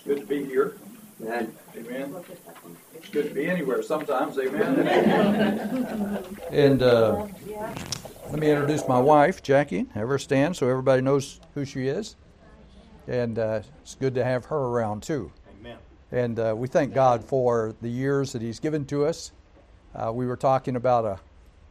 good to be here. Amen. Amen. It's good to be anywhere sometimes. Amen. And let me introduce my wife, Jackie. Have her stand so everybody knows who she is. And it's good to have her around too. Amen. And we thank God for the years that He's given to us. We were talking about a...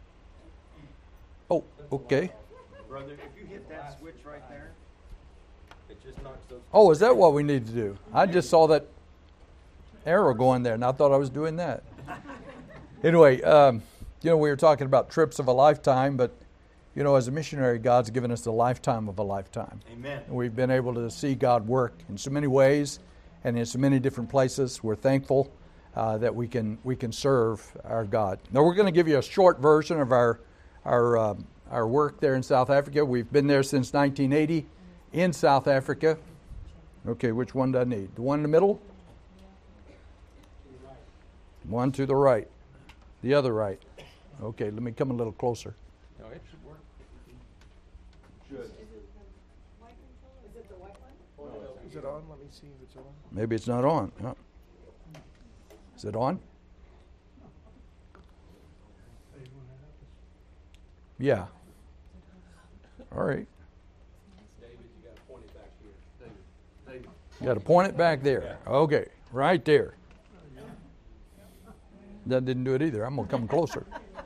Oh, okay. Brother, if you hit that switch right there, it just knocks those... Oh, is that what we need to do? I just saw that arrow going there, and I thought I was doing that. Anyway, we were talking about trips of a lifetime, but, as a missionary, God's given us the lifetime of a lifetime. Amen. And we've been able to see God work in so many ways and in so many different places. We're thankful that we can serve our God. Now, we're going to give you a short version of our work there in South Africa. We've been there since 1980 in South Africa. Okay, which one do I need? The one in the middle? One to the right. The other right. Okay, let me come a little closer. No, it should work. Should. Is it on? Let me see if it's on. Maybe it's not on. Huh? Is it on? Yeah. All right. David, you got to point it back here. David. You got to point it back there. Okay, right there. That didn't do it either. I'm going to come closer.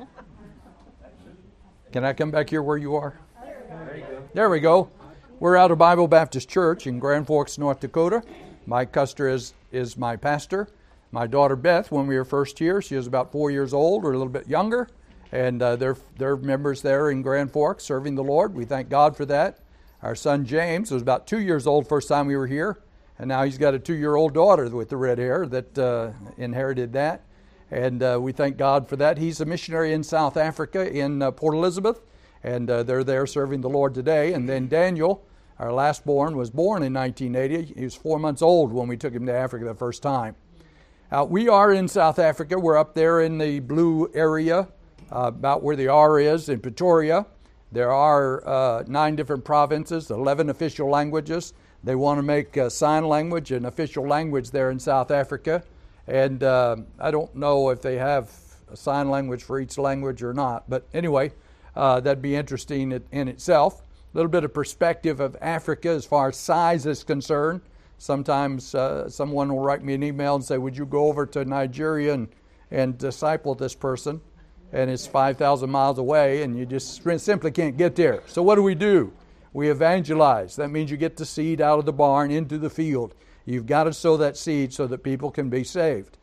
Can I come back here where you are? There you go. There we go. We're out of Bible Baptist Church in Grand Forks, North Dakota. Mike Custer is my pastor. My daughter Beth, when we were first here, she was about 4 years old or a little bit younger. And they're members there in Grand Forks serving the Lord. We thank God for that. Our son James was about 2 years old first time we were here. And now he's got a 2-year-old daughter with the red hair that inherited that. And we thank God for that. He's a missionary in South Africa in Port Elizabeth. And they're there serving the Lord today. And then Daniel, our last born, was born in 1980. He was 4 months old when we took him to Africa the first time. We are in South Africa. We're up there in the blue area, about where the R is in Pretoria. There are 9 different provinces, 11 official languages. They want to make sign language an official language there in South Africa. And I don't know if they have a sign language for each language or not. But anyway, that'd be interesting in itself. A little bit of perspective of Africa as far as size is concerned. Sometimes someone will write me an email and say, would you go over to Nigeria and disciple this person? And it's 5,000 miles away, and you just simply can't get there. So what do? We evangelize. That means you get the seed out of the barn into the field. You've got to sow that seed so that people can be saved.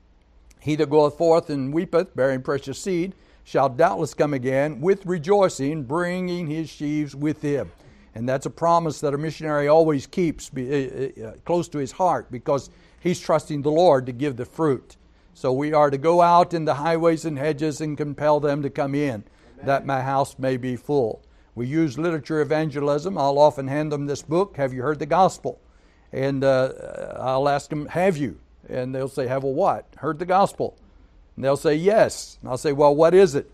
He that goeth forth and weepeth, bearing precious seed, shall doubtless come again with rejoicing, bringing his sheaves with him. And that's a promise that a missionary always keeps close to his heart, because he's trusting the Lord to give the fruit. So we are to go out in the highways and hedges and compel them to come in, that my house may be full. We use literature evangelism. I'll often hand them this book, Have You Heard the Gospel? And I'll ask them, have you? And they'll say, have a what? Heard the gospel. And they'll say, yes. And I'll say, well, what is it?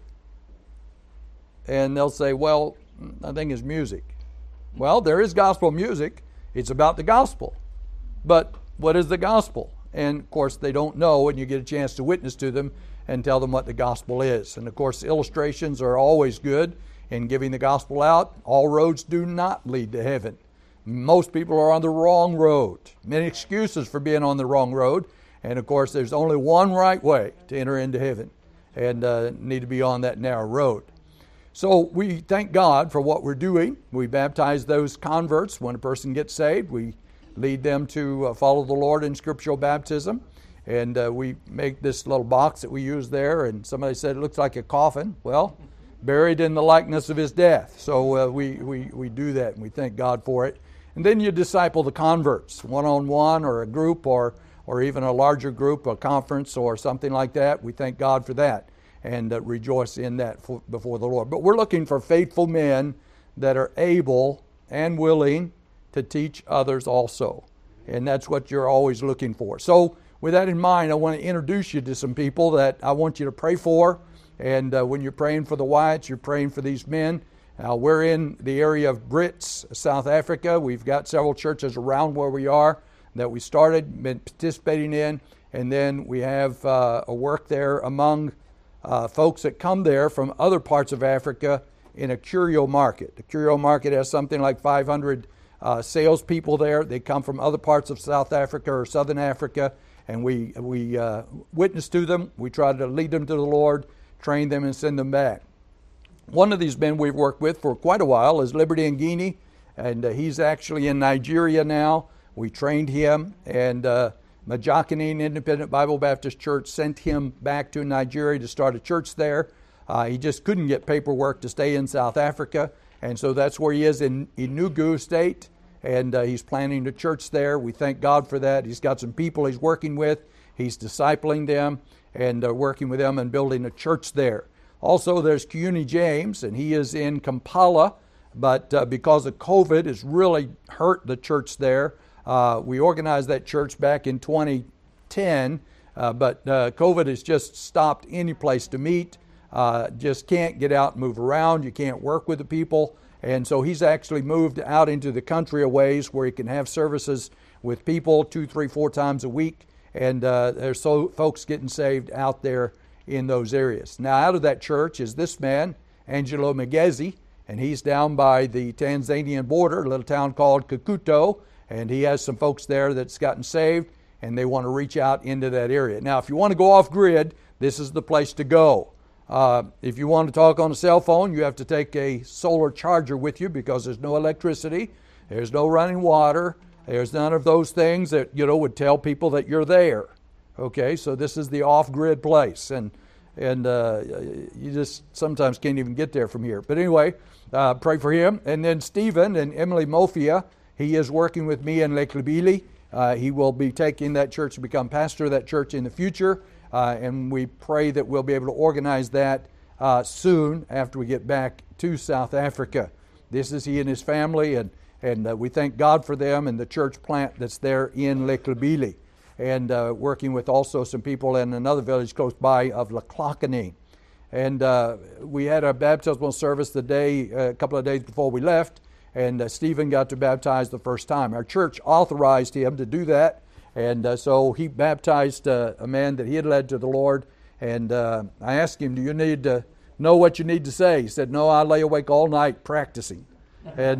And they'll say, well, I think it's music. Well, there is gospel music. It's about the gospel. But what is the gospel? And, of course, they don't know, and you get a chance to witness to them and tell them what the gospel is. And, of course, illustrations are always good in giving the gospel out. All roads do not lead to heaven. Most people are on the wrong road. Many excuses for being on the wrong road. And, of course, there's only one right way to enter into heaven, and need to be on that narrow road. So we thank God for what we're doing. We baptize those converts. When a person gets saved, we lead them to follow the Lord in scriptural baptism. And we make this little box that we use there. And somebody said it looks like a coffin. Well, buried in the likeness of his death. So we do that, and we thank God for it. And then you disciple the converts, one-on-one or a group or even a larger group, a conference or something like that. We thank God for that and rejoice in that before the Lord. But we're looking for faithful men that are able and willing to teach others also. And that's what you're always looking for. So with that in mind, I want to introduce you to some people that I want you to pray for. And when you're praying for the Wyatts, you're praying for these men. We're in the area of Brits, South Africa. We've got several churches around where we are. that we started, been participating in, and then we have a work there among folks that come there from other parts of Africa in a curio market. The curio market has something like 500 salespeople there. They come from other parts of South Africa or Southern Africa, and we witness to them. We try to lead them to the Lord, train them, and send them back. One of these men we've worked with for quite a while is Liberty Ngini, and he's actually in Nigeria now. We trained him, and Majakanine Independent Bible Baptist Church sent him back to Nigeria to start a church there. He just couldn't get paperwork to stay in South Africa, and so that's where he is in Enugu State, and he's planning a church there. We thank God for that. He's got some people he's working with. He's discipling them and working with them and building a church there. Also, there's Kuni James, and he is in Kampala, but because of COVID, it's really hurt the church there. We organized that church back in 2010, but COVID has just stopped any place to meet. Just can't get out and move around. You can't work with the people. And so he's actually moved out into the country a ways where he can have services with people 2, 3, 4 times a week. And there's folks getting saved out there in those areas. Now, out of that church is this man, Angelo Magezi, and he's down by the Tanzanian border, a little town called Kakuto, and he has some folks there that's gotten saved, and they want to reach out into that area. Now, if you want to go off grid, this is the place to go. If you want to talk on a cell phone, you have to take a solar charger with you because there's no electricity, there's no running water, there's none of those things that, would tell people that you're there. Okay, so this is the off-grid place, and you just sometimes can't even get there from here. But anyway, pray for him. And then Stephen and Emily Mofia, he is working with me in Leklebili. He will be taking that church to become pastor of that church in the future, and we pray that we'll be able to organize that soon after we get back to South Africa. This is he and his family, and we thank God for them and the church plant that's there in Leklebili. And working with also some people in another village close by of Laklakani. And we had our baptismal service a couple of days before we left, and Stephen got to baptize the first time. Our church authorized him to do that, and so he baptized a man that he had led to the Lord. And I asked him, do you need to know what you need to say? He said, no, I lay awake all night practicing. And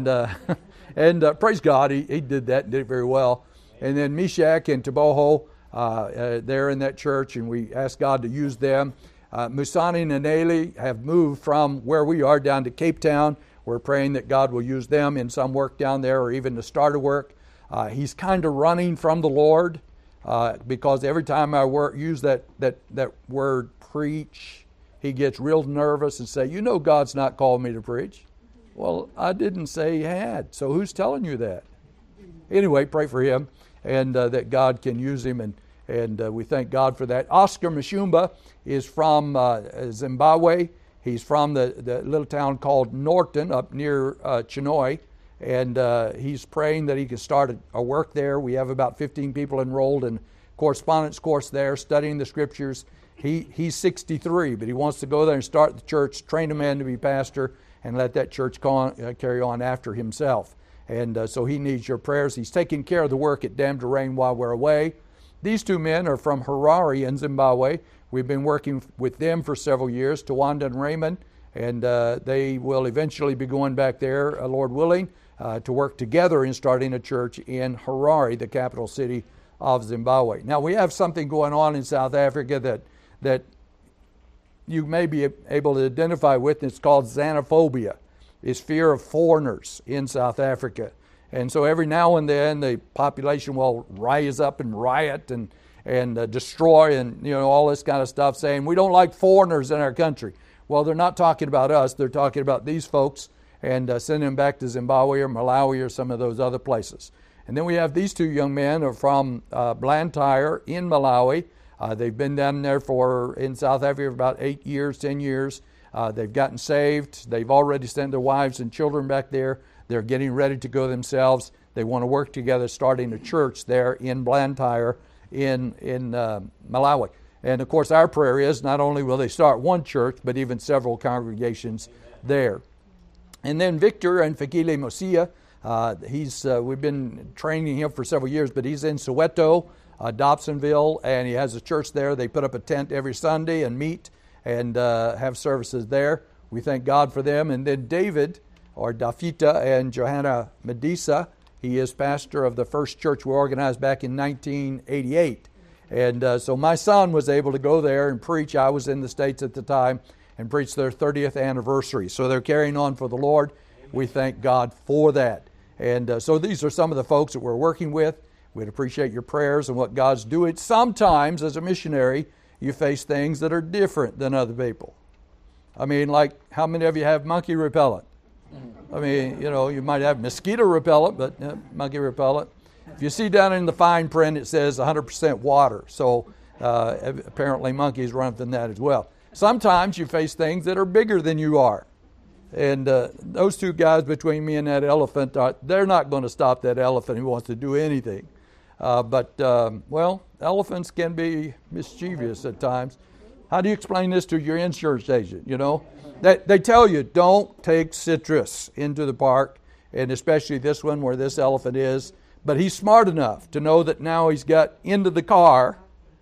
praise God, he did that and did it very well. And then Meshach and Taboho, they're in that church, and we ask God to use them. Musani and Naneli have moved from where we are down to Cape Town. We're praying that God will use them in some work down there or even to start a work. He's kind of running from the Lord because every time I use that word preach, he gets real nervous and say, God's not called me to preach. Well, I didn't say he had, so who's telling you that? Anyway, pray for him. And that God can use him, and we thank God for that. Oscar Mashumba is from Zimbabwe. He's from the little town called Norton up near Chinoy, and he's praying that he can start a work there. We have about 15 people enrolled in correspondence course there, studying the Scriptures. He's 63, but he wants to go there and start the church, train a man to be pastor, and let that church carry on after himself. And so he needs your prayers. He's taking care of the work at Dam to Rain while we're away. These two men are from Harare in Zimbabwe. We've been working with them for several years, Tawanda and Raymond, and they will eventually be going back there, Lord willing, to work together in starting a church in Harare, the capital city of Zimbabwe. Now, we have something going on in South Africa that you may be able to identify with, and it's called xenophobia. Is fear of foreigners in South Africa. And so every now and then the population will rise up and riot and destroy and all this kind of stuff, saying we don't like foreigners in our country. Well, they're not talking about us. They're talking about these folks and sending them back to Zimbabwe or Malawi or some of those other places. And then we have these two young men who are from Blantyre in Malawi. They've been down there in South Africa for about 8 years, 10 years. They've gotten saved. They've already sent their wives and children back there. They're getting ready to go themselves. They want to work together, starting a church there in Blantyre in Malawi. And of course, our prayer is not only will they start one church, but even several congregations there. And then Victor and Fikile Mosia, We've been training him for several years, but he's in Soweto, Dobsonville, and he has a church there. They put up a tent every Sunday and meet and have services there. We thank God for them. And then David, or Dafita, and Johanna Medisa, he is pastor of the first church we organized back in 1988. And so my son was able to go there and preach. I was in the States at the time and preach their 30th anniversary. So they're carrying on for the Lord. We thank God for that. And so these are some of the folks that we're working with. We'd appreciate your prayers and what God's doing. Sometimes, as a missionary, you face things that are different than other people. I mean, like, how many of you have monkey repellent? I mean, you might have mosquito repellent, but monkey repellent. If you see down in the fine print, it says 100% water. So apparently monkeys run from that as well. Sometimes you face things that are bigger than you are. And those two guys between me and that elephant, they're not going to stop that elephant who wants to do anything. But elephants can be mischievous at times. How do you explain this to your insurance agent? They tell you, don't take citrus into the park, and especially this one where this elephant is. But he's smart enough to know that now he's got into the car.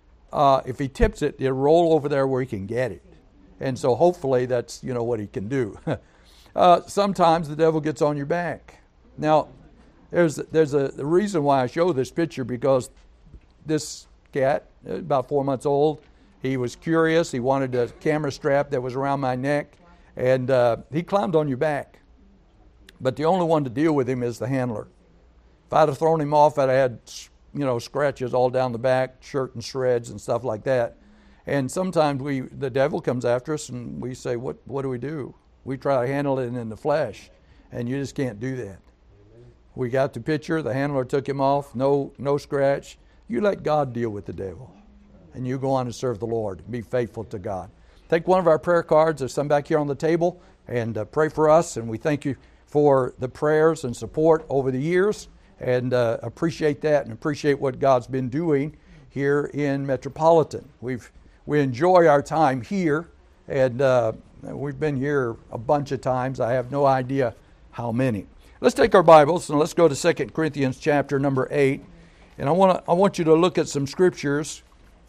If he tips it, it'll roll over there where he can get it. And so hopefully that's, what he can do. Sometimes the devil gets on your back. Now, there's a reason why I show this picture, because this cat, about 4 months old, he was curious. He wanted a camera strap that was around my neck, and he climbed on your back. But the only one to deal with him is the handler. If I'd have thrown him off, I'd have had, scratches all down the back, shirt and shreds and stuff like that. And sometimes the devil comes after us, and we say, what do we do? We try to handle it in the flesh, and you just can't do that. We got the picture. The handler took him off. No scratch. You let God deal with the devil, and you go on and serve the Lord. Be faithful to God. Take one of our prayer cards. There's some back here on the table, and pray for us. And we thank you for the prayers and support over the years, and appreciate that and appreciate what God's been doing here in Metropolitan. We enjoy our time here, and we've been here a bunch of times. I have no idea how many. Let's take our Bibles and let's go to 2 Corinthians chapter number 8. And I want you to look at some scriptures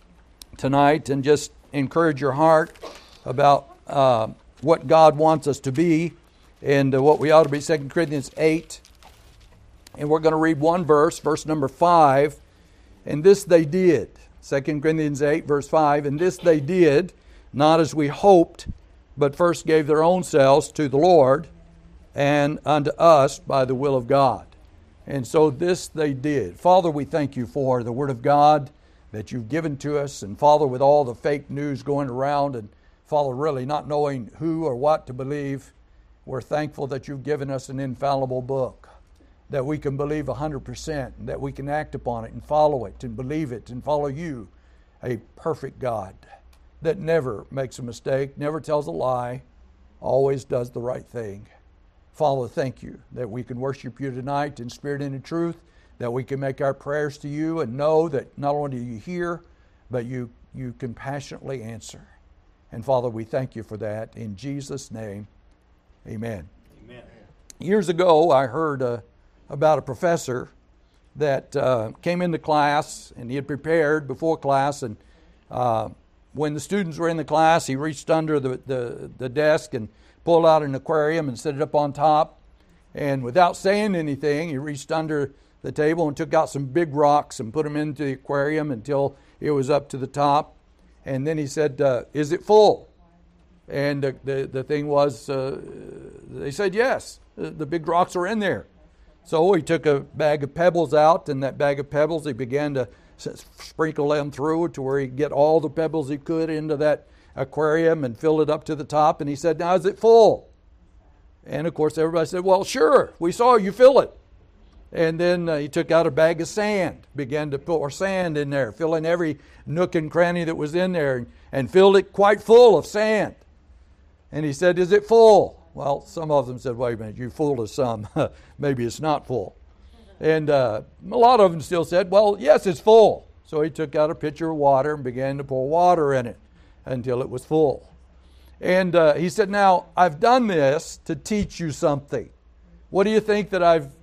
tonight and just encourage your heart about what God wants us to be and what we ought to be. 2 Corinthians 8. And we're going to read one verse number 5. And this they did. 2 Corinthians 8, verse 5. And this they did, not as we hoped, but first gave their own selves to the Lord and unto us by the will of God. And so this they did. Father, we thank you for the Word of God that you've given to us. And Father, with all the fake news going around, and Father, really not knowing who or what to believe, we're thankful that you've given us an infallible book that we can believe 100%, and that we can act upon it and follow it and believe it and follow you, a perfect God that never makes a mistake, never tells a lie, always does the right thing. Father, thank you that we can worship you tonight in spirit and in truth, that we can make our prayers to you and know that not only do you hear, but you compassionately answer. And Father, we thank you for that. In Jesus' name, amen. Amen. Years ago, I heard about a professor that came into class, and he had prepared before class, and when the students were in the class, he reached under the desk and pulled out an aquarium and set it up on top. And without saying anything, he reached under the table and took out some big rocks and put them into the aquarium until it was up to the top. And then he said, is it full? And the thing was, they said yes, the big rocks are in there. So he took a bag of pebbles out, and that bag of pebbles, he began to sprinkle them through to where he could get all the pebbles he could into that aquarium and fill it up to the top. And he said, now is it full? And of course everybody said, well, sure, we saw you fill it. And then he took out a bag of sand, began to pour sand in there, filling every nook and cranny that was in there, and filled it quite full of sand. And he said, is it full? Well, some of them said, wait a minute, you fooled us some. Maybe it's not full. And a lot of them still said, well, yes, it's full. So he took out a pitcher of water and began to pour water in it until it was full. And he said, now, I've done this to teach you something. What do you think that I've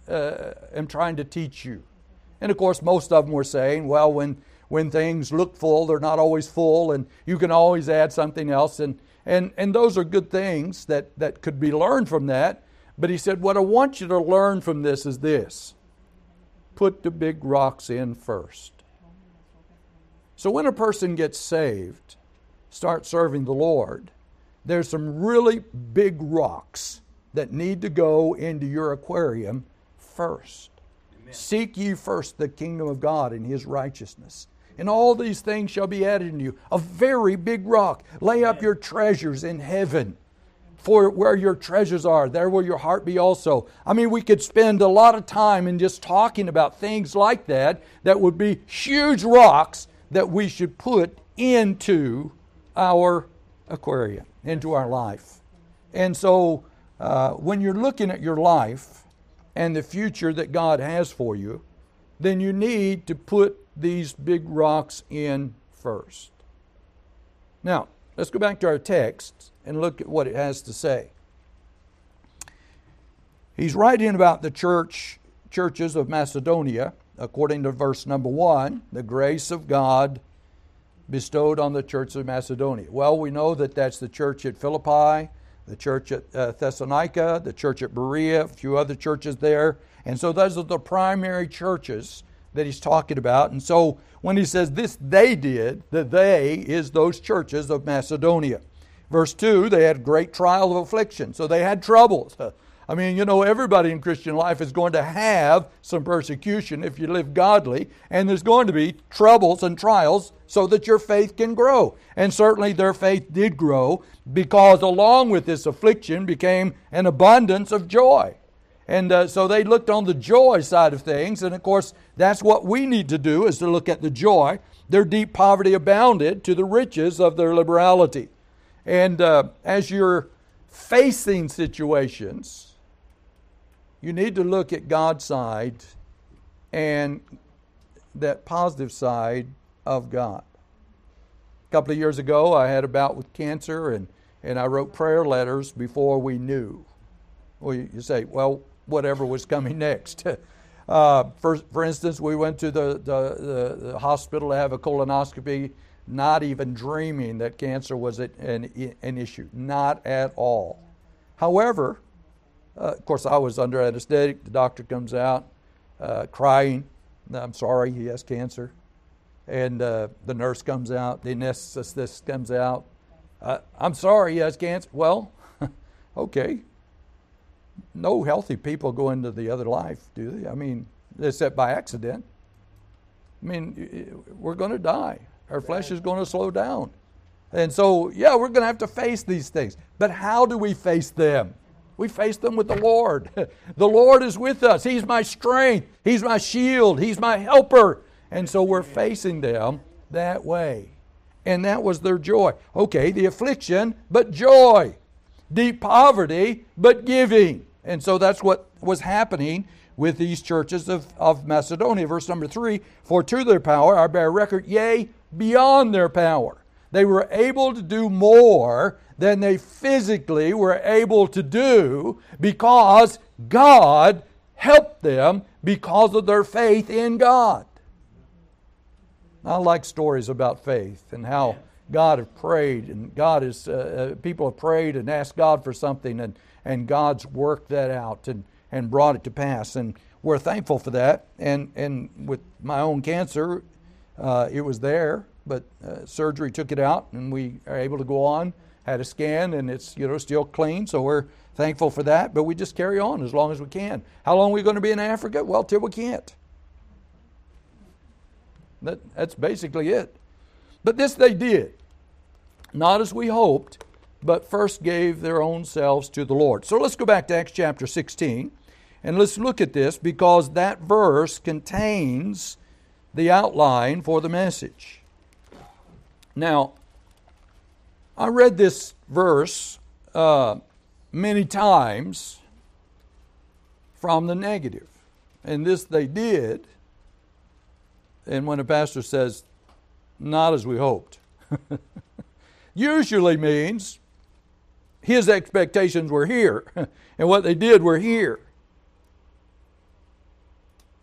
am trying to teach you? And of course, most of them were saying, well, when things look full, they're not always full, and you can always add something else. And those are good things that could be learned from that. But he said, what I want you to learn from this is this. Put the big rocks in first. So when a person gets saved, starts serving the Lord, there's some really big rocks that need to go into your aquarium first. Amen. Seek ye first the kingdom of God and His righteousness, and all these things shall be added unto you. A very big rock. Lay up your treasures in heaven. For where your treasures are, there will your heart be also. I mean, we could spend a lot of time in just talking about things like that would be huge rocks that we should put into our aquarium, into our life. And so when you're looking at your life and the future that God has for you, then you need to put these big rocks in first. Now, let's go back to our text and look at what it has to say. He's writing about the churches of Macedonia, according to verse number 1, the grace of God bestowed on the church of Macedonia. Well, we know that that's the church at Philippi, the church at Thessalonica, the church at Berea, a few other churches there. And so those are the primary churches that he's talking about. And so when he says this they did, the they is those churches of Macedonia. Verse 2, they had great trial of affliction. So they had troubles. I mean, everybody in Christian life is going to have some persecution if you live godly, and there's going to be troubles and trials so that your faith can grow. And certainly their faith did grow, because along with this affliction became an abundance of joy. And so they looked on the joy side of things, and of course that's what we need to do, is to look at the joy. Their deep poverty abounded to the riches of their liberality. And as you're facing situations, you need to look at God's side and that positive side of God. A couple of years ago, I had a bout with cancer, and I wrote prayer letters before we knew. Well, you say, well, whatever was coming next. For instance, we went to the hospital to have a colonoscopy, not even dreaming that cancer was an issue. Not at all. However, of course, I was under anesthetic. The doctor comes out crying. I'm sorry, he has cancer. And the nurse comes out. The anesthetist comes out. I'm sorry, he has cancer. Well, okay. No healthy people go into the other life, do they? I mean, except by accident. I mean, we're going to die. Our flesh is going to slow down. And so, yeah, we're going to have to face these things. But how do we face them? We face them with the Lord. The Lord is with us. He's my strength. He's my shield. He's my helper. And so we're facing them that way. And that was their joy. Okay, the affliction, but joy. Deep poverty, but giving. And so that's what was happening with these churches of Macedonia. Verse number 3, for to their power I bear record, yea, beyond their power. They were able to do more than they physically were able to do, because God helped them because of their faith in God. I like stories about faith and how God have prayed, and God is people have prayed and asked God for something, and God's worked that out and brought it to pass, and we're thankful for that. And with my own cancer, it was there, but surgery took it out, and we are able to go on. Had a scan, and it's still clean, so we're thankful for that. But we just carry on as long as we can. How long are we going to be in Africa? Well, till we can't. That's basically it. But this they did, not as we hoped, but first gave their own selves to the Lord. So let's go back to Acts chapter 16, and let's look at this, because that verse contains the outline for the message. Now, I read this verse many times from the negative, and this they did. And when a pastor says, not as we hoped, usually means his expectations were here, and what they did were here.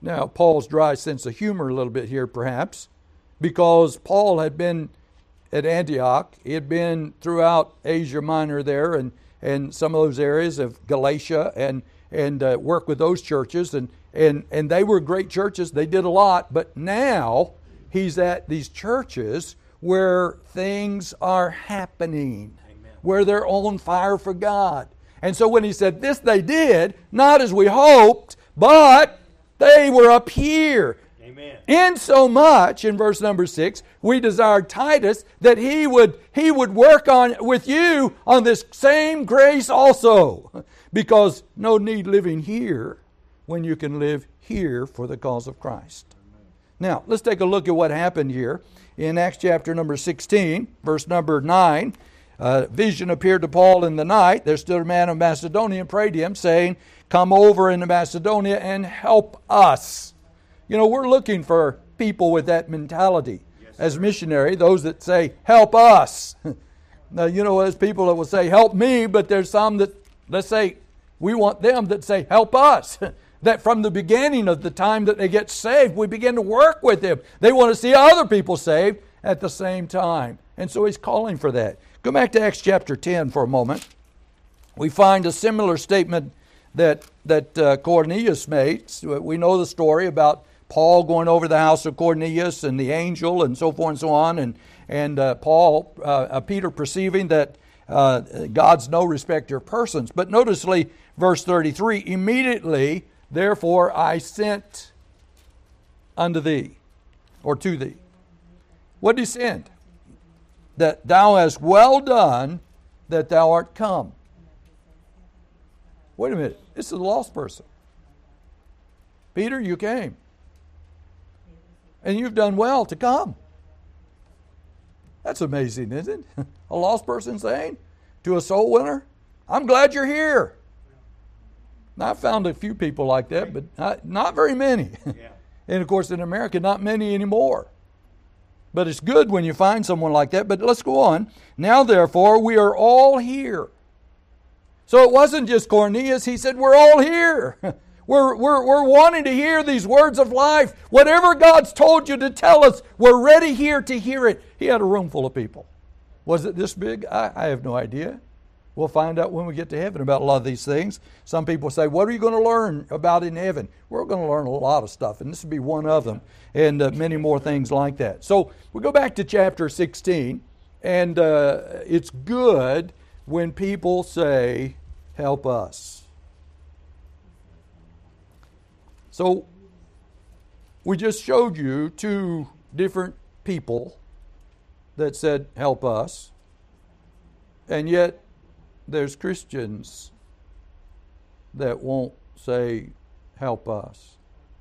Now, Paul's dry sense of humor a little bit here, perhaps, because Paul had been at Antioch. He had been throughout Asia Minor there and some of those areas of Galatia and worked with those churches. And they were great churches. They did a lot. But now he's at these churches where things are happening, where they're on fire for God. And so when he said this they did, not as we hoped, but they were up here. Amen. Insomuch, in verse number 6, we desired Titus that he would work on with you on this same grace also, because no need living here when you can live here for the cause of Christ. Now, let's take a look at what happened here in Acts chapter number 16, verse number 9. Vision appeared to Paul in the night. There stood a man of Macedonia and prayed him, saying, "Come over into Macedonia and help us." You know, we're looking for people with that mentality as missionary, those that say, "Help us." Now, you know, there's people that will say, "Help me," but there's some that, let's say, we want them that say, "Help us." That from the beginning of the time that they get saved, we begin to work with them. They want to see other people saved at the same time. And so he's calling for that. Go back to Acts chapter 10 for a moment. We find a similar statement that Cornelius makes. We know the story about Paul going over the house of Cornelius and the angel and so forth and so on. And Peter perceiving that God's no respecter of persons. But noticely, verse 33, immediately, therefore, I sent unto thee, or to thee. What did he send? That thou hast well done that thou art come. Wait a minute. This is a lost person. Peter, you came. And you've done well to come. That's amazing, isn't it? A lost person saying to a soul winner, "I'm glad you're here." Now, I've found a few people like that, but not very many. Yeah. And of course, in America, not many anymore. But it's good when you find someone like that. But let's go on. Now, therefore, we are all here. So it wasn't just Cornelius. He said, we're all here. We're wanting to hear these words of life. Whatever God's told you to tell us, we're ready here to hear it. He had a room full of people. Was it this big? I have no idea. We'll find out when we get to heaven about a lot of these things. Some people say, what are you going to learn about in heaven? We're going to learn a lot of stuff, and this will be one of them, and many more things like that. So we go back to chapter 16, and it's good when people say, help us. So we just showed you two different people that said, help us, and yet there's Christians that won't say, help us,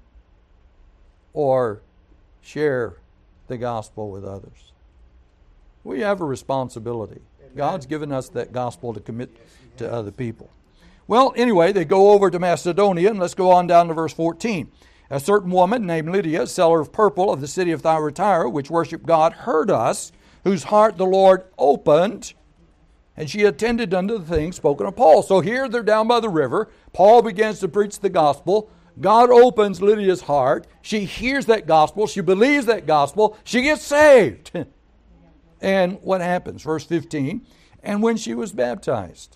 or share the gospel with others. We have a responsibility. God's given us that gospel to commit to other people. Well, anyway, they go over to Macedonia, and let's go on down to verse 14. A certain woman named Lydia, seller of purple of the city of Thyatira, which worshiped God, heard us, whose heart the Lord opened, and she attended unto the things spoken of Paul. So here they're down by the river. Paul begins to preach the gospel. God opens Lydia's heart. She hears that gospel. She believes that gospel. She gets saved. And what happens? Verse 15, and when she was baptized.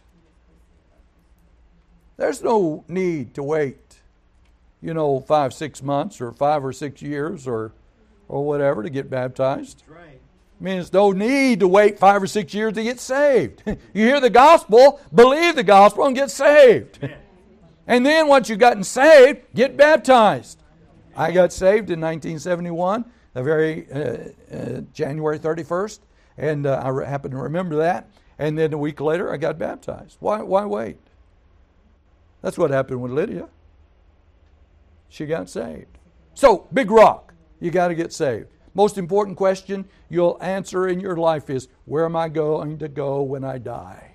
There's no need to wait, 5-6 months or 5 or 6 years or whatever to get baptized. That's right. Means no need to wait 5 or 6 years to get saved. You hear the gospel, believe the gospel, and get saved. Amen. And then once you've gotten saved, get baptized. I got saved in 1971, the very January 31st, and I happen to remember that. And then a week later, I got baptized. Why wait? That's what happened with Lydia. She got saved. So, big rock, you got to get saved. Most important question you'll answer in your life is, where am I going to go when I die?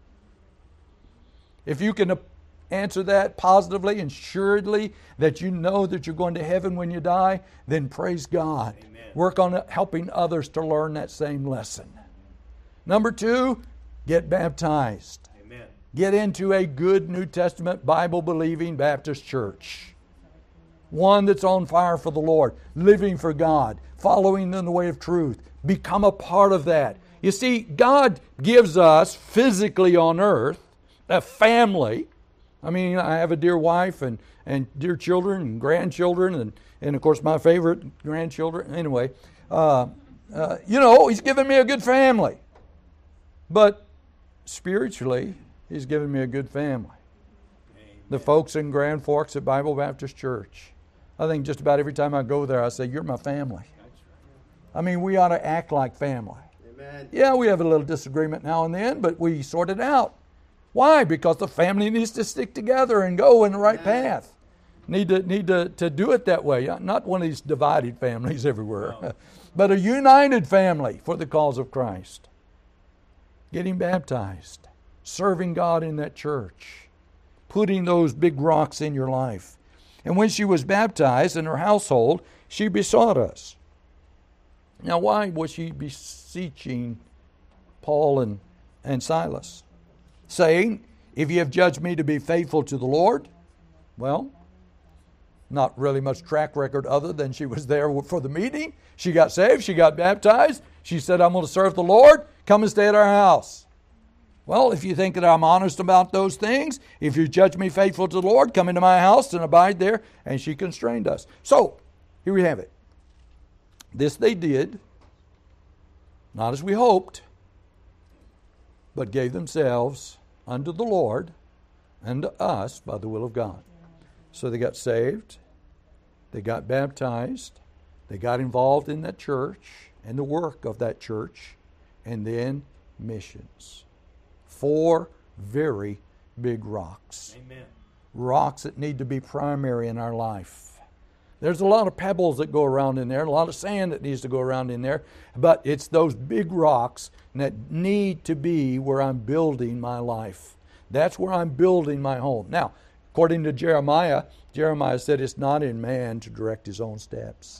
If you can answer that positively and assuredly that you know that you're going to heaven when you die, then praise God. Amen. Work on helping others to learn that same lesson. Number 2, get baptized. Get into a good New Testament Bible-believing Baptist church. one that's on fire for the Lord, living for God, following in the way of truth. Become a part of that. You see, God gives us physically on earth a family. I mean, I have a dear wife and dear children and grandchildren and of course my favorite grandchildren. Anyway, He's given me a good family. But spiritually, He's given me a good family. Amen. The folks in Grand Forks at Bible Baptist Church. I think just about every time I go there, I say, you're my family. I mean, we ought to act like family. Amen. Yeah, we have a little disagreement now and then, but we sort it out. Why? Because the family needs to stick together and go in the right path. Need to do it that way. Not one of these divided families everywhere, no. But a united family for the cause of Christ. Getting baptized, serving God in that church, putting those big rocks in your life. And when she was baptized in her household, she besought us. Now, why was she beseeching Paul and Silas? Saying, if you have judged me to be faithful to the Lord, well, not really much track record other than she was there for the meeting. She got saved. She got baptized. She said, I'm going to serve the Lord. Come and stay at our house. Well, if you think that I'm honest about those things, if you judge me faithful to the Lord, come into my house and abide there. And she constrained us. So, here we have it. This they did, not as we hoped, but gave themselves unto the Lord and to us by the will of God. So they got saved, they got baptized, they got involved in that church and the work of that church, and then missions. 4 very big rocks. Amen. Rocks that need to be primary in our life. There's a lot of pebbles that go around in there, a lot of sand that needs to go around in there, but it's those big rocks that need to be where I'm building my life. That's where I'm building my home. Now, according to Jeremiah said it's not in man to direct his own steps.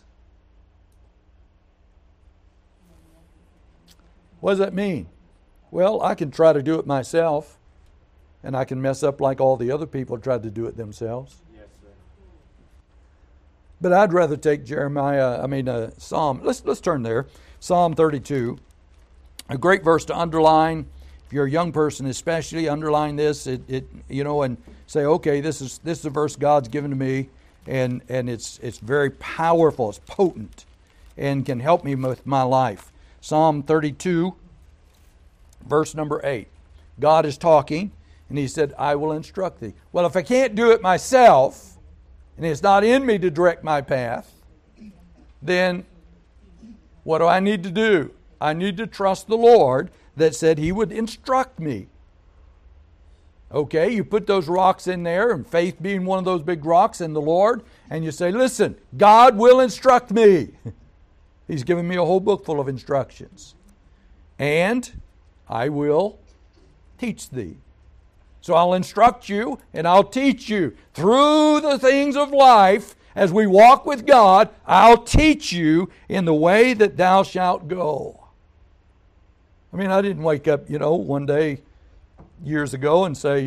What does that mean? Well, I can try to do it myself, and I can mess up like all the other people tried to do it themselves. Yes, sir. But I'd rather take Psalm. Let's turn there. Psalm 32, a great verse to underline. If you're a young person, especially, underline this. And say, okay, this is a verse God's given to me, and it's very powerful. It's potent, and can help me with my life. Psalm 32, verse number 8. God is talking, and He said, I will instruct thee. Well, if I can't do it myself, and it's not in me to direct my path, then what do I need to do? I need to trust the Lord that said He would instruct me. Okay, you put those rocks in there, and faith being one of those big rocks in the Lord, and you say, listen, God will instruct me. He's given me a whole book full of instructions. And I will teach thee. So I'll instruct you and I'll teach you through the things of life. As we walk with God, I'll teach you in the way that thou shalt go. I mean, I didn't wake up, one day years ago and say,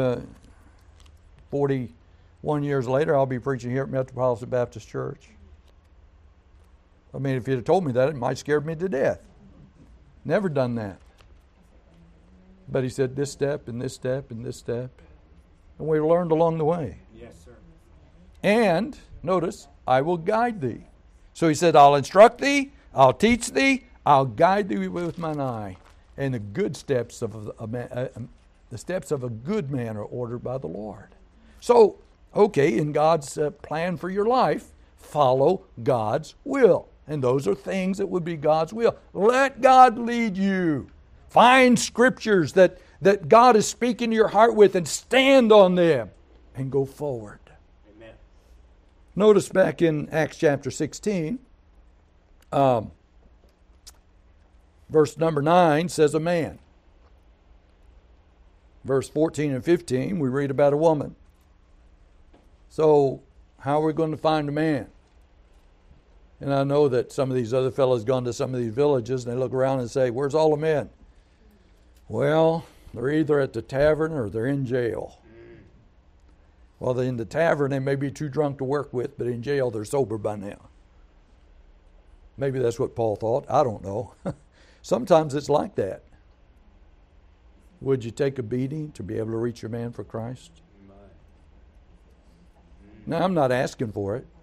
41 years later, I'll be preaching here at Metropolitan Baptist Church. I mean, if you'd have told me that, it might have scared me to death. Never done that. But He said this step and this step and this step. And we learned along the way. Yes, sir. And, notice, I will guide thee. So He said, I'll instruct thee, I'll teach thee, I'll guide thee with mine eye. And the good steps of the steps of a good man are ordered by the Lord. So, okay, in God's plan for your life, follow God's will. And those are things that would be God's will. Let God lead you. Find scriptures that God is speaking to your heart with and stand on them and go forward. Amen. Notice back in Acts chapter 16, verse number 9 says a man. Verse 14 and 15, we read about a woman. So, how are we going to find a man? And I know that some of these other fellows gone to some of these villages and they look around and say, where's all the men? Well, they're either at the tavern or they're in jail. Well, in the tavern, they may be too drunk to work with, but in jail, they're sober by now. Maybe that's what Paul thought. I don't know. Sometimes it's like that. Would you take a beating to be able to reach your man for Christ? Now, I'm not asking for it.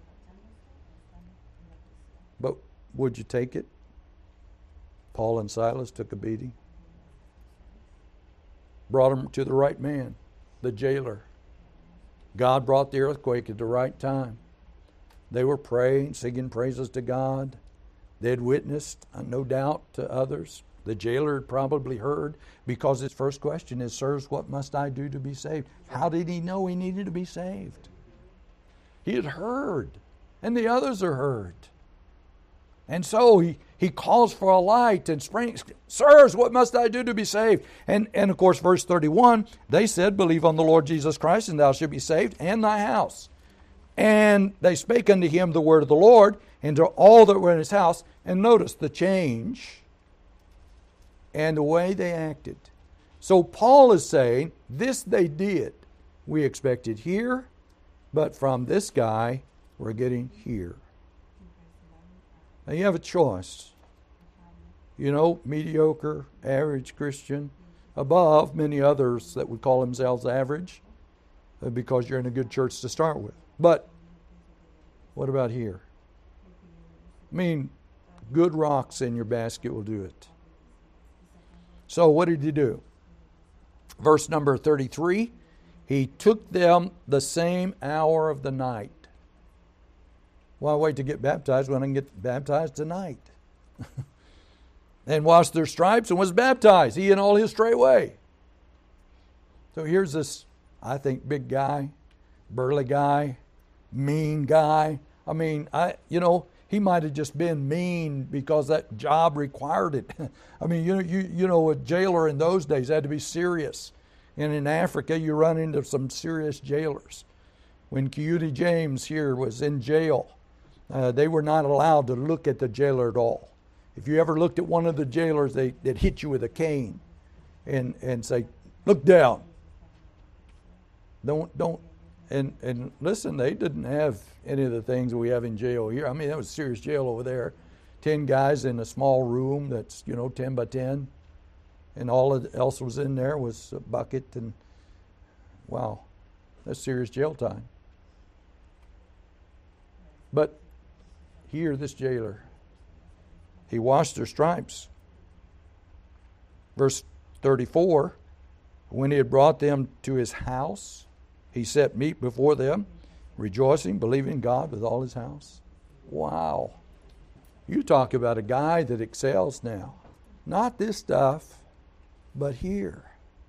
But would you take it? Paul and Silas took a beating. Brought them to the right man, the jailer. God brought the earthquake at the right time. They were praying, singing praises to God. They had witnessed, no doubt, to others. The jailer had probably heard, because his first question is, Sirs, what must I do to be saved? How did he know he needed to be saved? He had heard, and the others are heard. And so he calls for a light and springs, Sirs, what must I do to be saved? And of course, verse 31, they said, Believe on the Lord Jesus Christ, and thou shalt be saved, and thy house. And they spake unto him the word of the Lord, and to all that were in his house. And notice the change and the way they acted. So Paul is saying, this they did. We expected here, but from this guy, we're getting here. Now you have a choice. You know, mediocre, average Christian, above many others that would call themselves average, because you're in a good church to start with. But what about here? I mean, good rocks in your basket will do it. So what did he do? Verse number 33, he took them the same hour of the night. Why wait to get baptized when I can get baptized tonight? And washed their stripes and was baptized, he and all his straightway. So here's this, I think, big guy, burly guy, mean guy. I mean, he might have just been mean because that job required it. I mean, you know, a jailer in those days had to be serious. And in Africa, you run into some serious jailers. When Kiyuti James here was in jail, they were not allowed to look at the jailer at all. If you ever looked at one of the jailers, they'd hit you with a cane and say, look down. Don't. And listen, they didn't have any of the things we have in jail here. I mean, that was a serious jail over there. 10 guys in a small room that's, 10 by 10. And all else was in there was a bucket. And wow, that's serious jail time. But here, this jailer, he washed their stripes. Verse 34, when he had brought them to his house, he set meat before them, rejoicing, believing God with all his house. Wow. You talk about a guy that excels now. Not this stuff, but here.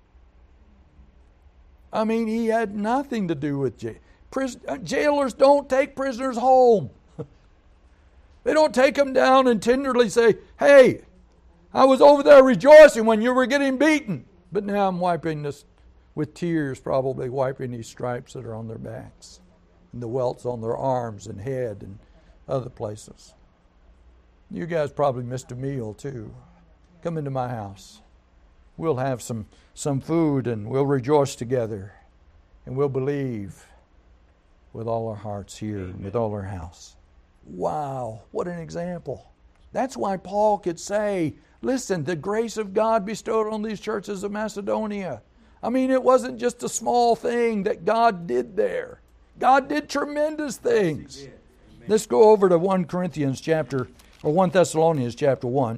I mean, he had nothing to do with jailers don't take prisoners home. They don't take them down and tenderly say, hey, I was over there rejoicing when you were getting beaten, but now I'm wiping this with tears, probably wiping these stripes that are on their backs and the welts on their arms and head and other places. You guys probably missed a meal too. Come into my house. We'll have some food and we'll rejoice together and we'll believe with all our hearts here and with all our house. Wow, what an example. That's why Paul could say, listen, the grace of God bestowed on these churches of Macedonia. I mean, it wasn't just a small thing that God did there. God did tremendous things. Yes, let's go over to 1 Thessalonians chapter 1.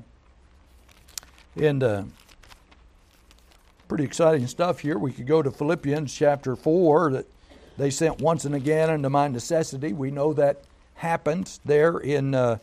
And pretty exciting stuff here. We could go to Philippians chapter 4, that they sent once and again unto my necessity. We know that happened there in the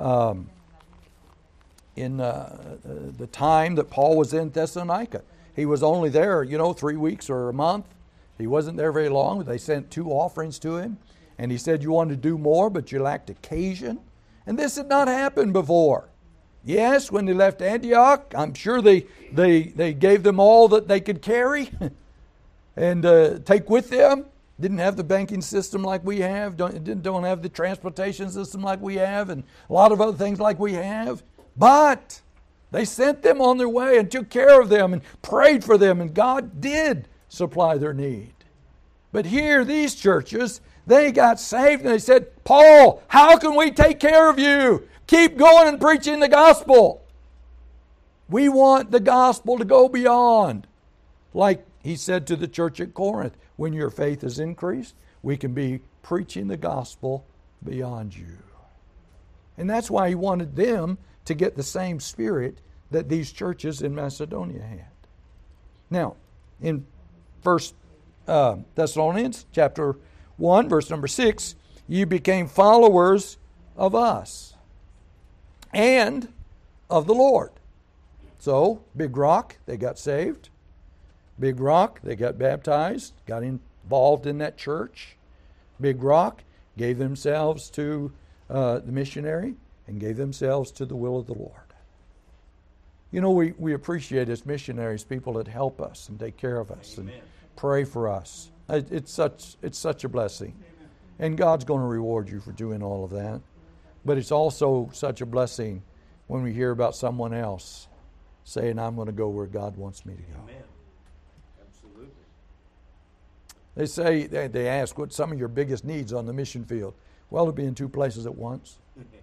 time that Paul was in Thessalonica. He was only there, 3 weeks or a month. He wasn't there very long. They sent 2 offerings to him. And he said, you wanted to do more, but you lacked occasion. And this had not happened before. Yes, when they left Antioch, I'm sure they gave them all that they could carry and take with them. Didn't have the banking system like we have. Don't have the transportation system like we have. And a lot of other things like we have. But they sent them on their way and took care of them and prayed for them. And God did supply their need. But here, these churches, they got saved and they said, Paul, how can we take care of you? Keep going and preaching the gospel. We want the gospel to go beyond. Like he said to the church at Corinth, when your faith is increased, we can be preaching the gospel beyond you. And that's why he wanted them to get the same spirit that these churches in Macedonia had. Now, in 1 Thessalonians chapter 1, verse number 6, you became followers of us and of the Lord. So, Big Rock, they got saved. Big Rock, they got baptized, got involved in that church. Big Rock gave themselves to the missionary and gave themselves to the will of the Lord. You know, we appreciate as missionaries people that help us and take care of us and pray for us. It's such a blessing. And God's going to reward you for doing all of that. But it's also such a blessing when we hear about someone else saying, I'm going to go where God wants me to go. Amen. Absolutely. They say, they ask, what's some of your biggest needs on the mission field? Well, to be in two places at once.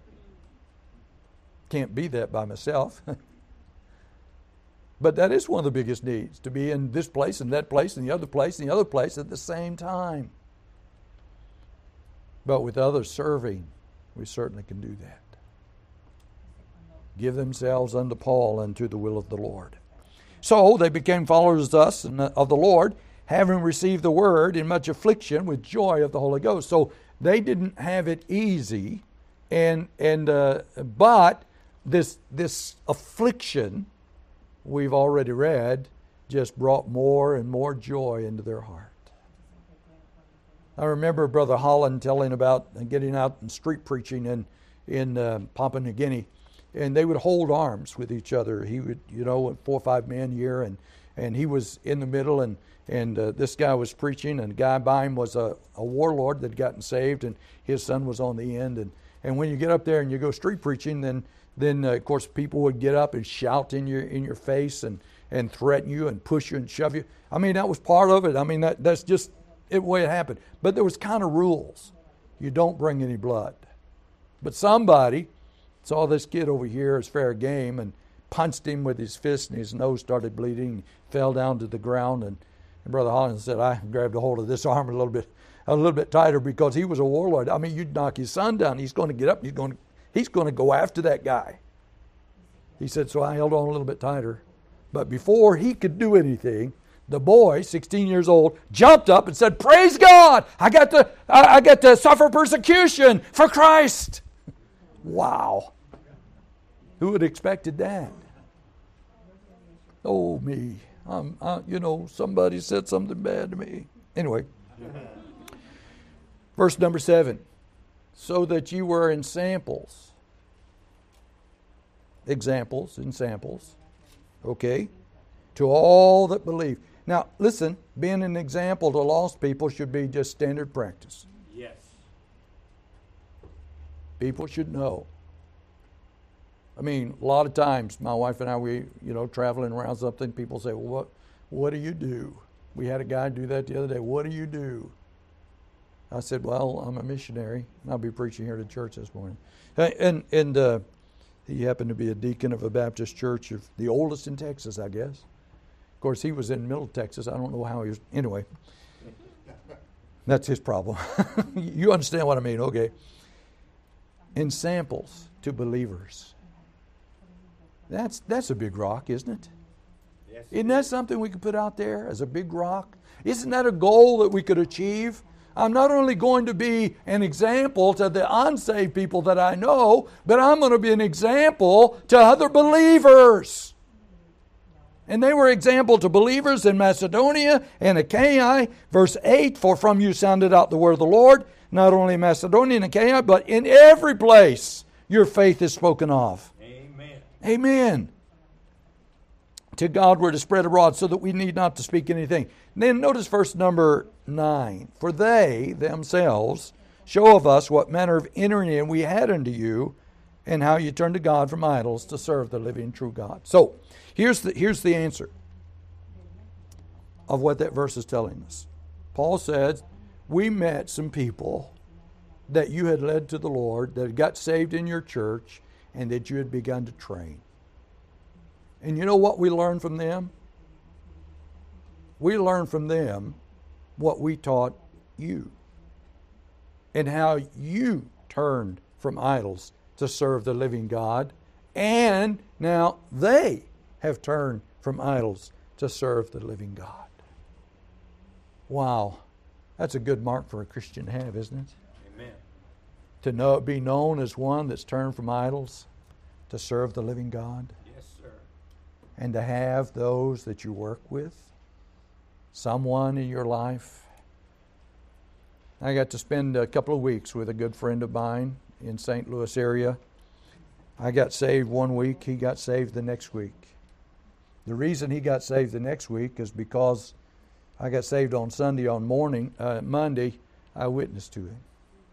Can't be that by myself. But that is one of the biggest needs, to be in this place and that place and the other place and the other place at the same time. But with others serving, we certainly can do that. Give themselves unto Paul and to the will of the Lord. So they became followers of us and of the Lord, having received the word in much affliction with joy of the Holy Ghost. So they didn't have it easy, but this affliction we've already read just brought more and more joy into their heart. I remember Brother Holland telling about getting out and street preaching in Papua New Guinea, and they would hold arms with each other. He would, 4 or 5 men here, and he was in the middle, and this guy was preaching, and the guy by him was a warlord that had gotten saved, and his son was on the end. And when you get up there and you go street preaching, then of course people would get up and shout in your face and threaten you and push you and shove you. I mean, that was part of it. I mean, that's just the way it happened. But there was kind of rules. You don't bring any blood. But somebody saw this kid over here as fair game and punched him with his fist, and his nose started bleeding, fell down to the ground, and Brother Holland said, I grabbed a hold of this arm a little bit tighter, because he was a warlord. I mean, you'd knock his son down, he's going to get up, he's going to go after that guy. He said, so I held on a little bit tighter. But before he could do anything, the boy, 16 years old, jumped up and said, praise God, I got to suffer persecution for Christ. Wow. Who would have expected that? Oh, me. Somebody said something bad to me. Anyway. Verse number 7. So that you were in samples. Examples and samples. Okay? To all that believe. Now, listen, being an example to lost people should be just standard practice. Yes. People should know. I mean, a lot of times, my wife and I, we, traveling around something, people say, well, what do you do? We had a guy do that the other day. What do you do? I said, well, I'm a missionary. I'll be preaching here at church this morning. And he happened to be a deacon of a Baptist church, of the oldest in Texas, I guess. Of course, he was in Middle Texas. I don't know how he was. Anyway, that's his problem. You understand what I mean, okay? In samples to believers. That's a big rock, isn't it? Yes. Isn't that something we could put out there as a big rock? Isn't that a goal that we could achieve? I'm not only going to be an example to the unsaved people that I know, but I'm going to be an example to other believers. And they were example to believers in Macedonia and Achaia. Verse 8, for from you sounded out the word of the Lord, not only in Macedonia and Achaia, but in every place your faith is spoken of. Amen. Amen. To God were to spread abroad, so that we need not to speak anything. Then notice verse number 9. For they themselves show of us what manner of entering in we had unto you, and how you turned to God from idols to serve the living true God. So, here's the answer of what that verse is telling us. Paul said, we met some people that you had led to the Lord, that had got saved in your church, and that you had begun to train. And you know what we learned from them? We learned from them what we taught you, and how you turned from idols to serve the living God, and now they have turned from idols to serve the living God. Wow, that's a good mark for a Christian to have, isn't it? Amen. To be known as one that's turned from idols to serve the living God, Yes, sir. and to have those that you work with, someone in your life. I got to spend a couple of weeks with a good friend of mine in St. Louis area. I got saved one week, he got saved the next week. The reason he got saved the next week is because I got saved on Sunday. On Monday, I witnessed to him.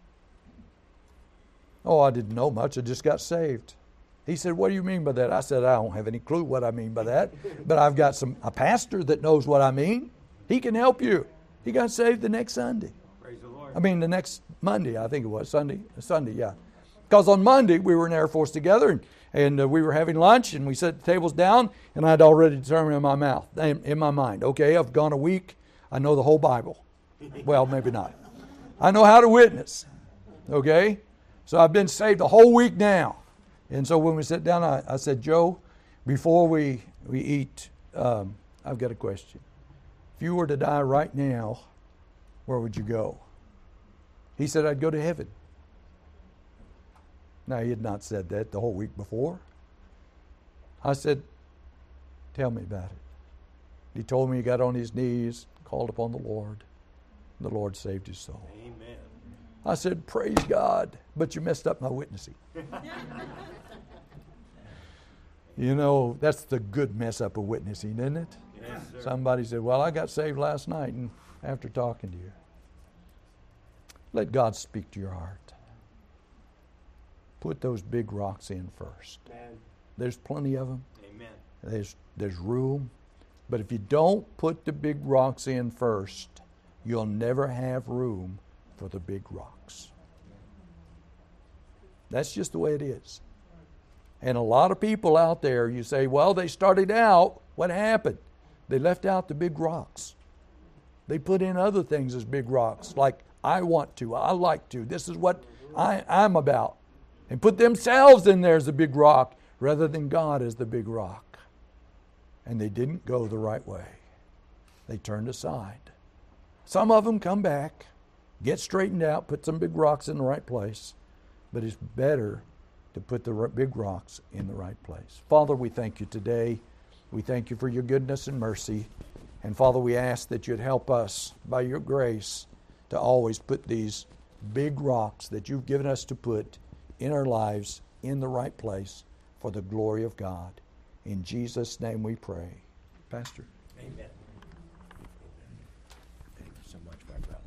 Oh, I didn't know much. I just got saved. He said, what do you mean by that? I said, I don't have any clue what I mean by that. But I've got a pastor that knows what I mean. He can help you. He got saved the next Sunday. Praise the Lord. I mean, the next Monday, I think it was. Sunday, yeah. Because on Monday, we were in Air Force together, and we were having lunch, and we set the tables down, and I'd already determined in my mind, okay, I've gone a week, I know the whole Bible. Well, maybe not. I know how to witness, okay? So I've been saved a whole week now. And so when we sat down, I said, Joe, before we eat, I've got a question. If you were to die right now, where would you go? He said, I'd go to heaven. Now, he had not said that the whole week before. I said, tell me about it. He told me he got on his knees, called upon the Lord, and the Lord saved his soul. Amen. I said, praise God, but you messed up my witnessing. You know, that's the good mess up of witnessing, isn't it? Yes, sir. Somebody said, well, I got saved last night and after talking to you. Let God speak to your heart. Put those big rocks in first. Amen. There's plenty of them. Amen. There's room. But if you don't put the big rocks in first, you'll never have room for the big rocks. That's just the way it is. And a lot of people out there, you say, well, they started out, what happened? They left out the big rocks. They put in other things as big rocks, like I want to, I like to, this is what I'm about. And put themselves in there as a big rock rather than God as the big rock. And they didn't go the right way. They turned aside. Some of them come back, get straightened out, put some big rocks in the right place. But it's better to put the big rocks in the right place. Father, we thank you today. We thank you for your goodness and mercy. And Father, we ask that you'd help us by your grace to always put these big rocks that you've given us to put in our lives in the right place for the glory of God. In Jesus' name we pray. Pastor. Amen. Thank you so much, my brother.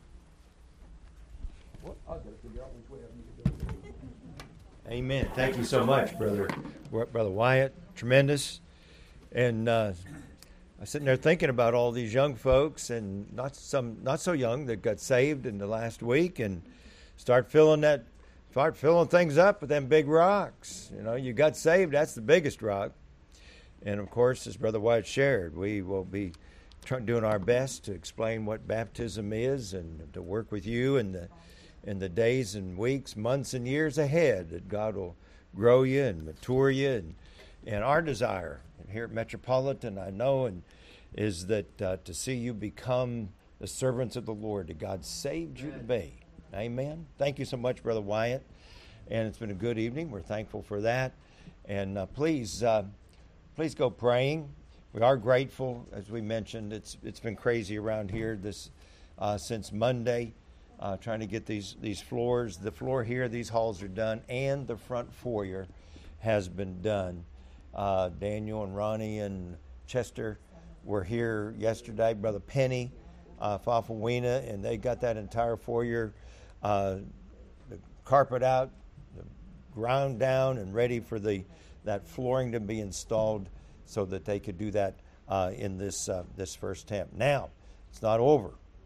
Amen. Thank you so much, Brother Wyatt. Tremendous. And I was sitting there thinking about all these young folks, and not so young, that got saved in the last week, and start filling things up with them big rocks. You know, you got saved, that's the biggest rock. And of course, as Brother Wyatt shared, we will be doing our best to explain what baptism is and to work with you in the days and weeks, months and years ahead, that God will grow you and mature you. And our desire here at Metropolitan, I know, is that to see you become the servants of the Lord that God saved you to be. Amen. Thank you so much, Brother Wyatt. And it's been a good evening. We're thankful for that. And please go praying. We are grateful, as we mentioned. It's been crazy around here since Monday, trying to get these floors. The floor here, these halls are done, and the front foyer has been done. Daniel and Ronnie and Chester were here yesterday. Brother Penny, Fafawina, and they got that entire foyer, the carpet out, the ground down, and ready for that flooring to be installed, so that they could do that in this first attempt. Now, it's not over.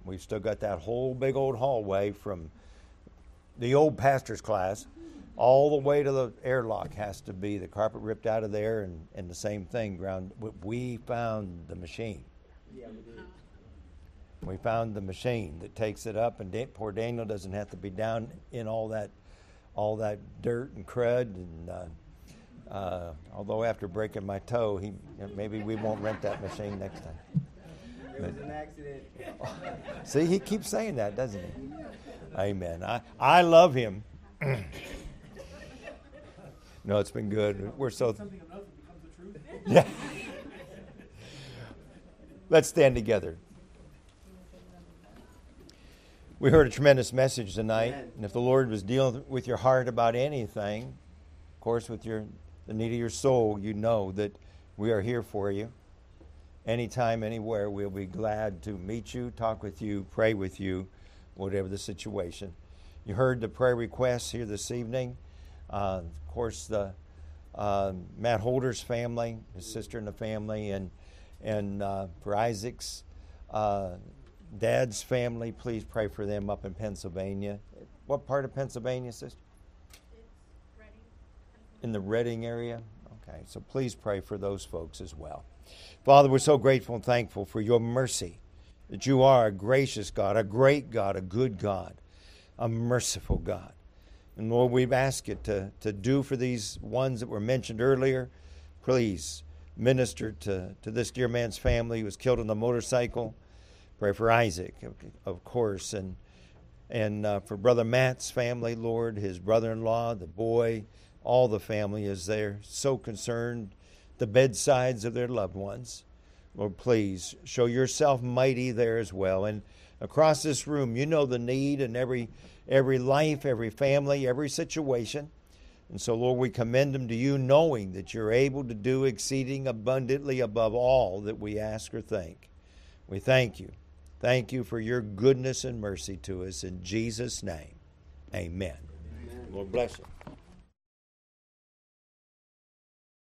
We've still got that whole big old hallway from the old pastor's class all the way to the airlock has to be the carpet ripped out of there, and the same thing. We found the machine. Yeah, we did. We found the machine that takes it up, and poor Daniel doesn't have to be down in all that dirt and crud. And although after breaking my toe, maybe we won't rent that machine next time. It was an accident. See, he keeps saying that, doesn't he? Amen. I love him. No, it's been good. We're so. Something enough it becomes the truth. Yeah. Let's stand together. We heard a tremendous message tonight, and if the Lord was dealing with your heart about anything, of course, with the need of your soul, you know that we are here for you. Anytime, anywhere, we'll be glad to meet you, talk with you, pray with you, whatever the situation. You heard the prayer requests here this evening. Of course, the Matt Holder's family, his sister in the family, and for Isaac's dad's family, please pray for them up in Pennsylvania. What part of Pennsylvania, sister? It's Reading. In the Reading area? Okay, so please pray for those folks as well. Father, we're so grateful and thankful for your mercy, that you are a gracious God, a great God, a good God, a merciful God. And Lord, we've asked you to do for these ones that were mentioned earlier. Please minister to this dear man's family who was killed on the motorcycle. Pray for Isaac, of course, and for Brother Matt's family, Lord, his brother-in-law, the boy, all the family is there, so concerned, the bedsides of their loved ones. Lord, please show yourself mighty there as well. And across this room, you know the need in every life, every family, every situation. And so, Lord, we commend them to you, knowing that you're able to do exceeding abundantly above all that we ask or think. We thank you. Thank you for your goodness and mercy to us. In Jesus' name, amen. Lord bless you.